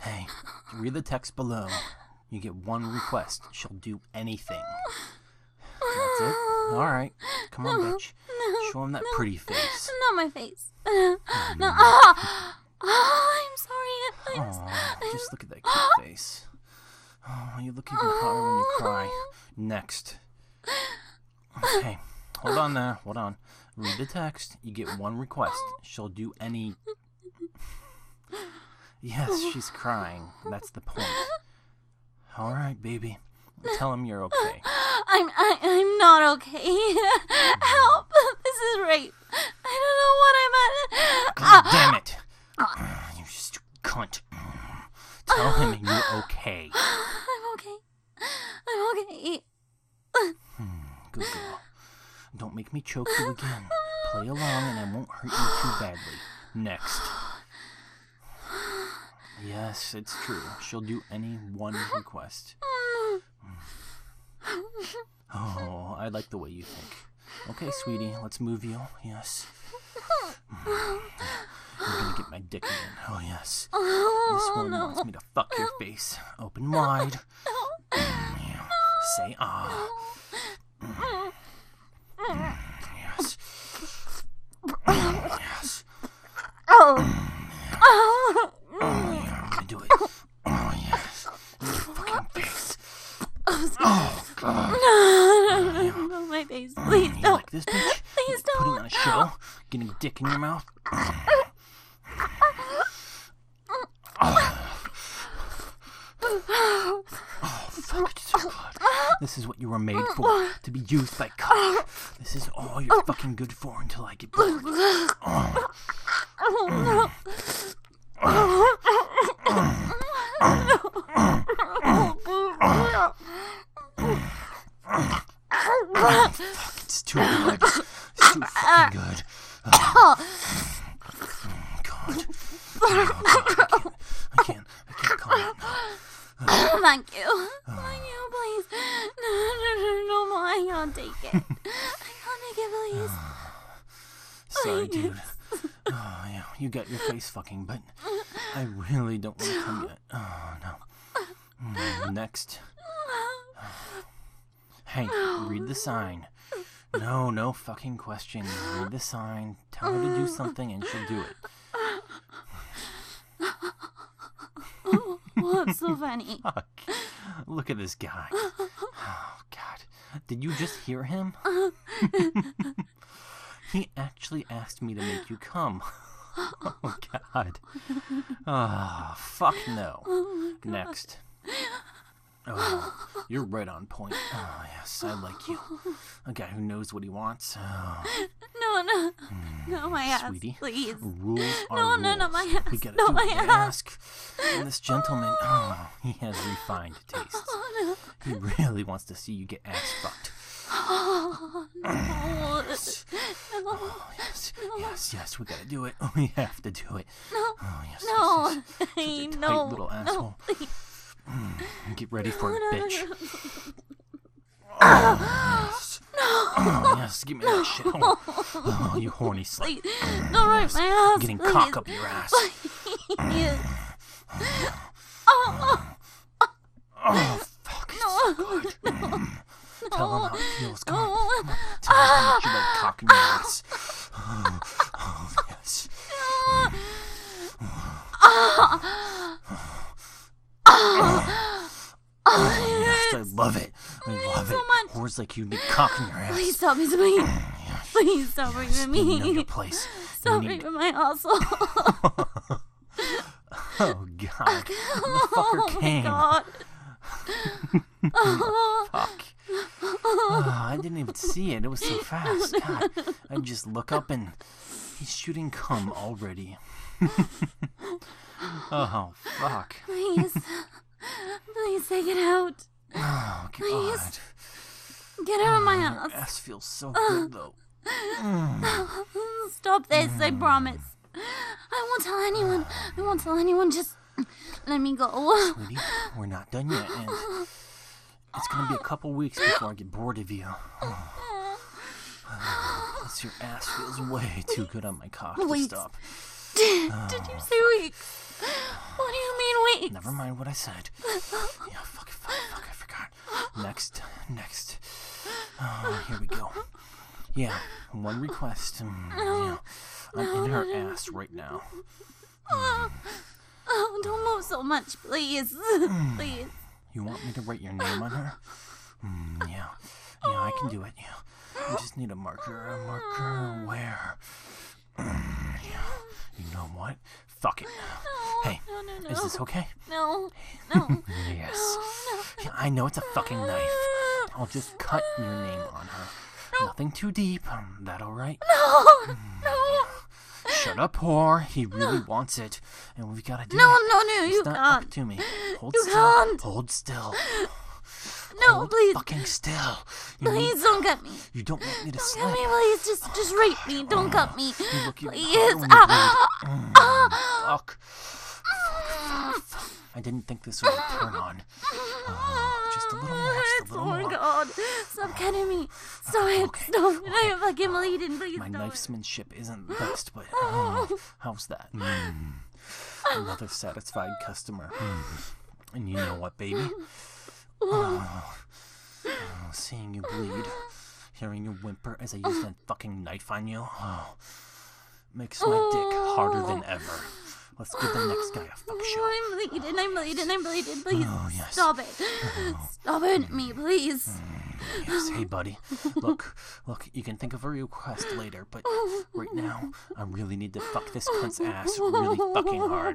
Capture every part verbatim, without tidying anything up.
Hey, read the text below. You get one request. She'll do anything. That's it? Alright. Come on, No, bitch. no, Show him that no, pretty face. Not my face. No. Ah! Oh, I'm sorry. I'm, Aw, I'm, just look at that cute face. Oh, you look even hotter when you cry. Next. Okay, hold on there. Hold on. Read the text. You get one request. She'll do any... Yes, she's crying. That's the point. Alright, baby. Tell him you're okay. I'm I, I'm not okay. Help! This is rape. I don't know what I'm at. God damn it! You stupid cunt. Tell him you're okay. I'm okay. I'm okay. Hmm, good girl. Don't make me choke you again. Play along and I won't hurt you too badly. Next. Yes, it's true. She'll do any one request. Oh, I like the way you think. Okay, sweetie, let's move you. Yes. You're gonna get my dick again. Oh, yes. This one no. wants me to fuck your face. Open wide. Say ah. Yes. Yes. Oh. Oh, yeah, I'm gonna do it. Oh, yes. In your fucking face. Oh, God. No, no, no, no, my face. Please You don't. like this, bitch? Please You don't. Putting on a show? Getting a dick in your mouth? Oh. Oh, fuck, it's so good. This is what you were made for. To be used by cock. This is all you're fucking good for until I get bored. Oh. Oh, no. Oh, fuck, it's too good. It's too fucking good. Oh, God. Oh, God. I can't, I can't, I can't calm it now. Thank you. Thank you, please. No, no, no, no more. I can't take it. I can't take it, please. Sorry, dude. Oh, yeah, you got your face fucking, but I really don't want to come yet. Oh, no. Mm, next. Hey, read the sign. No, no fucking questions. Read the sign. Tell her to do something and she'll do it. What's so funny? Fuck. Look at this guy. Oh, God. Did you just hear him? He actually asked me to make you come. Oh, God. Oh, fuck no. Oh, Next. Oh, you're right on point. Oh, yes, I like you. A guy who knows what he wants. Oh. No, no. No, my ass, Sweetie, please. rules are No, rules. no, no, my ass. We gotta No, do my what we ass. ask. And this gentleman, oh, he has refined tastes. Oh, He really wants to see you get ass fucked. no. Oh, Yes. no. Oh, yes, yes, yes, we gotta do it. We have to do it. No. Oh, yes, No. yes, yes. Such a tight No. little No, asshole. please. Mm, get ready for it, No, no, bitch. no, no. Oh, yes. Oh, yes, give me that shit. Oh, oh, you horny slut. Please. Don't right my ass. Getting please. cock up your ass. Please. Oh, Oh, fuck, it's so good. no. Mm. Tell him how it feels. Come on. No. Come on. Tell him how much you like cock in your ass. Oh, oh yes. Oh, yes, I love it. I love so it. much. Whores like you need cock in your ass. Please stop me, please. Yes. Please stop Yes, raping you know me. your place. Stop You need- raping my asshole. Oh, God. The Oh fucker my came. god. Oh. Fuck. Oh, I didn't even see it. It was so fast. God. I just look up and he's shooting cum already. Oh, fuck. Please. Please take it out. Oh, God. Please. Get out of my Your house. ass feels so good, though. Mm. Stop this, I promise. I won't tell anyone. I won't tell anyone. Just let me go. Sweetie, we're not done yet, and it's gonna be a couple weeks before I get bored of you. Oh. Plus, your ass feels way too good on my cock to Wait. stop. Did you say weeks? What do you mean please. Never mind what I said. Yeah, fuck, fuck, fuck, I forgot. Next, next. Oh, here we go. Yeah, one request. Mm, yeah. I'm in her ass right now. Oh, oh, don't move so much, please. Please. You want me to write your name on her? Mm, yeah. Yeah, I can do it. Yeah. I just need a marker. A marker where? Mm, yeah. You know what? Fuck it. No, Hey, no, no, no. is this okay? No, no. Yes. No, no. Yeah, I know it's a fucking knife. I'll just cut your name on her. Nothing too deep. Um, that all right? No, no. Shut up, whore. He really wants it, and we've got to do No, it. no, no, It's you not can't. up to me. Hold You still. can't. Hold still. No, Hold please. fucking still. You, Please need- don't cut me. you don't want me to Don't slip. cut me, please. Just, just rape me. Don't cut me. You look even Please. harder when you Ah, bleed. ah, Fuck. I didn't think this would turn on. Oh, just a little more, just a little Oh my more. God. Stop cutting me. Stop it. Okay, Stop it. I'm fucking bleeding. Please My stop it. knifesmanship isn't the best, but uh, how's that? Mm. Another satisfied customer. Mm. And you know what, baby? Oh, oh, seeing you bleed, hearing you whimper as I use that fucking knife on you, oh, makes my dick harder than ever. Let's give the next guy a fuck show. Oh, I'm bleeding. I'm bleeding. I'm bleeding. Please Oh, yes. stop it. Stop it, me, please. Yes, hey buddy. Look, look, you can think of a request later, but right now, I really need to fuck this cunt's ass really fucking hard.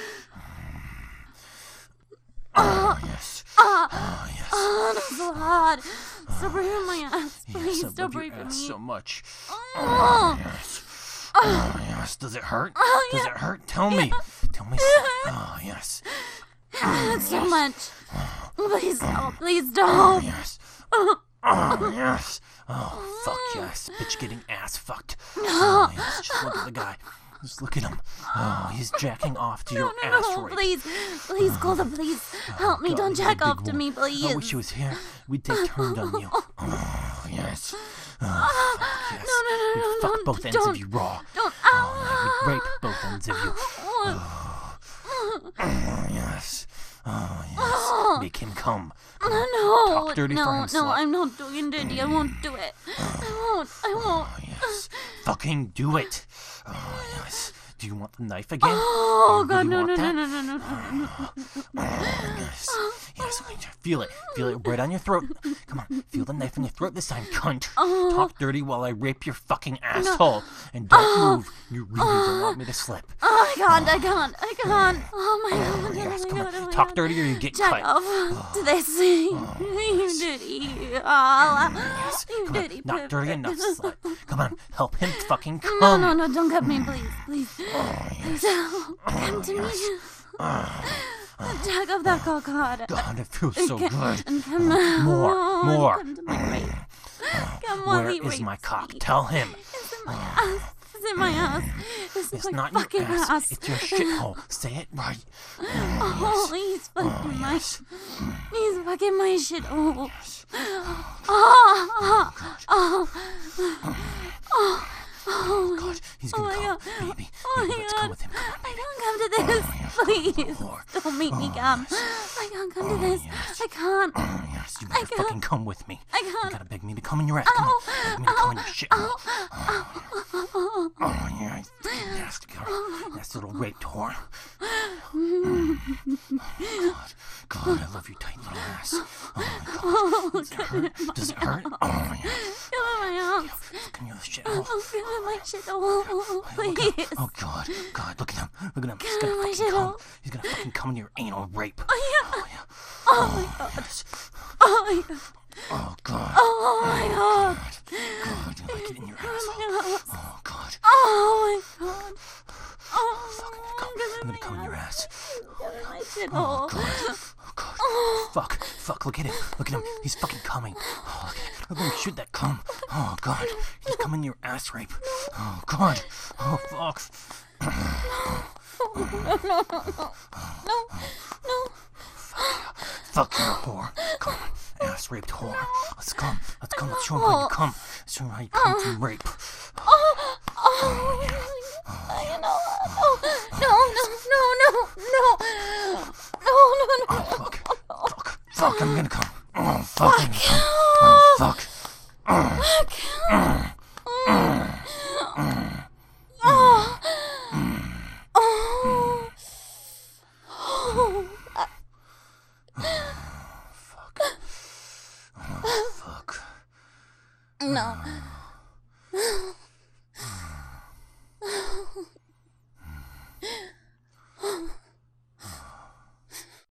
Oh, yes. Oh, yes. Oh, that's so hard. Stop raping my ass. Yes, Please I stop love your raping ass me. so much. Oh, Oh, yes. Oh, yes. Does it hurt? Oh, Does yeah. it hurt? Tell me. Tell me. Oh, yes. that's too much. Please stop. Please Oh, stop. yes. Oh, yes. Oh, fuck yes. Bitch getting ass fucked. Oh, yes. Just look at the guy. Just look at him. Oh, he's jacking off to No, your no, ass no, rape. please, please call the police. Help me, God, don't he's a jack big off to one. me, please. I wish he was here. We'd take turns on you. Oh, yes. Oh, fuck yes. No, no, no, We'd no, fuck don't- both ends don't- of you raw. Don't, Oh, yeah, we'd rape ah. both ends of you. Oh, Oh, yes. Oh, yes. Make him come. no, no, Talk dirty no, for him, no, slut. I'm not doing dirty. I won't do it. I won't, I won't. Oh, yes. Fucking do it. Oh, yes. Do you want the knife again? Oh, You God, really no, want no, no, that? no, no, no, no, no. Oh, yes. Yes. Feel it. Feel it right on your throat. Come on. Feel the knife in your throat this time, cunt. Oh. Talk dirty while I rape your fucking asshole. And don't move. You really don't want me to slip. Oh, I can't, I can't, I can't. Oh, my God, Yes, oh, my come God, on. oh, my Talk God. dirty or you get Jack cut. off to this. You dirty. Oh, Yes. you Come on. dirty. Not dirty pervert. enough, slut. Come on. Help him fucking come. No, no, no, don't cut me, please, please. Oh, Please, oh, come to me. Jack off that cock hard. God, it feels so Ca- good. And come More, on, more. Come to my rape. Come on, Where he is rapes my cock? me. Tell him. It's in my ass. It's in my ass. It's, It's my not fucking your ass. ass. It's your shithole. Say it right. Oh, he's fucking Oh, my. yes. He's fucking my shit. Oh, Yes. oh, oh, oh, oh, God, he's oh gonna my come. God. Baby, Oh baby, my let's God. go with him. Come on, I baby. can't come to this. yes. Please, Lord. don't make me Oh, come. yes. I can't come to this. yes. I can't. Oh, yes, you better I can't. fucking come with me. I You can't. gotta beg me to come in your ass. Come on. Beg me to come in your shit. Oh, oh, oh, yeah. Nasty girl. Nasty little raped whore. God, God, I love you, tight little ass. Oh, my God. Does it hurt? Does it hurt? Oh, yeah. Feel in my ass. Fucking you shithole. Oh, feel in my shit. Oh, please. Oh God, God, look at him, look at him. He's God, gonna my fucking shithole. come. He's gonna fucking come in your anal rape. Oh, yeah. Oh yeah. Oh, my God. Yes. Oh, my God. Oh God. Oh, my God. God, you like it in your ass. Oh, my ass. Oh God. Oh, my God. Oh, Fuck, I'm gonna come. I'm gonna come in your ass. Get in my shit Oh hole. God. Oh God. Fuck. Fuck. Look at him. Look at him. He's fucking coming. Oh, look at him. Look at him shoot that cum. Oh God. He's coming in your ass rape. Oh God. Oh fuck. No, no, no, no, no, no. Fuck you, whore. Come on. Ass raped whore. Let's come. Let's come. Let's show him how you come. Let's show him how you come from rape. Oh, oh, you know, no, no, no, no, no, no. fuck, I'm gonna come. Oh, fuck, I'm gonna come. Oh, fuck. No.